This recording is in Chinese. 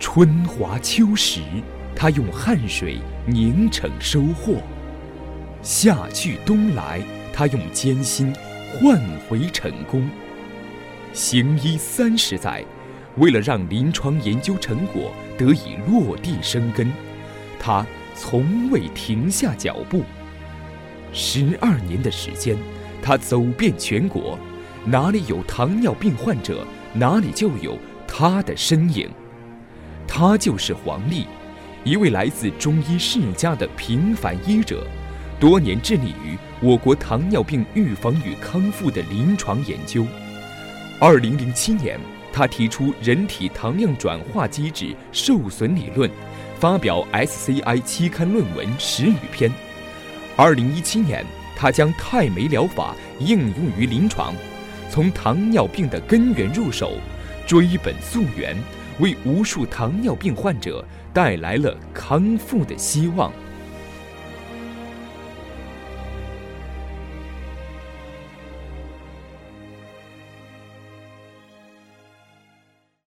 春华秋实，他用汗水凝成收获；夏去冬来，他用艰辛换回成功。行医30载，为了让临床研究成果得以落地生根，他从未停下脚步。12年的时间，他走遍全国，哪里有糖尿病患者，哪里就有他的身影。他就是黄丽，一位来自中医世家的平凡医者，多年致力于我国糖尿病预防与康复的临床研究。2007年，他提出人体糖量转化机制受损理论，发表 SCI 期刊论文10余篇。2017年，他将泰梅疗法应用于临床，从糖尿病的根源入手，追本溯源，为无数糖尿病患者带来了康复的希望。